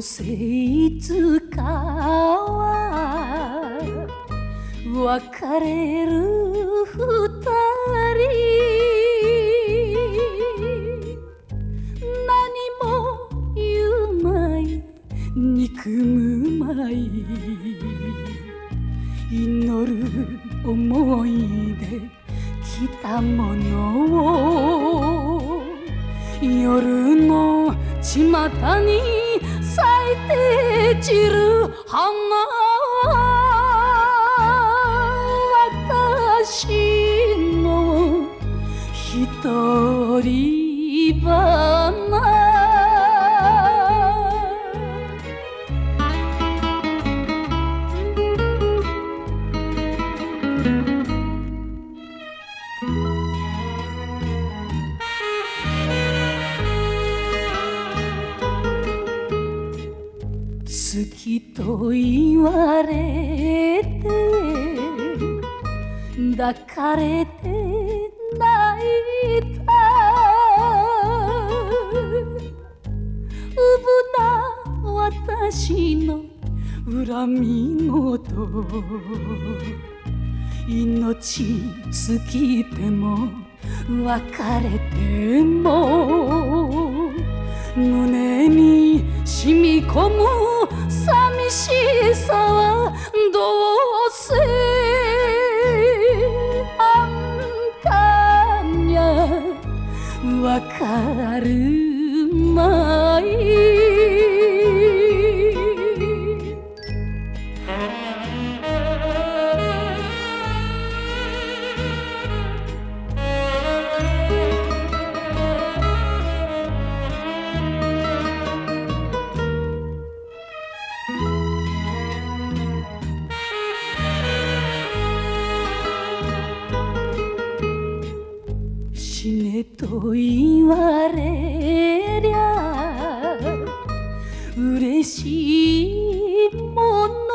せいつかは別れる二人、何も言うまい憎むまい、祈る思いで来たものを、夜の巷に咲いて散る花は私の一人花。好きと言われて抱かれて泣いた、うぶな私の恨み事、命尽きても別れても胸に染み込む寂しさはどうせあんたにゃわかるまい。死ねと言われりゃ嬉しいもの、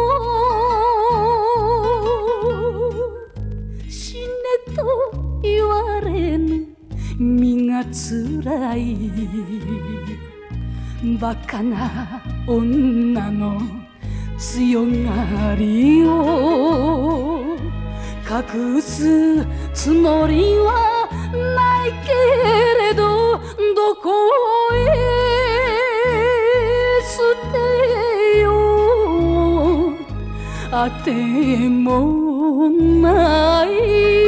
死ねと言われぬ身がつらい、バカな女の強がりを隠すつもりはないけれど、どこへ捨てようあてもない。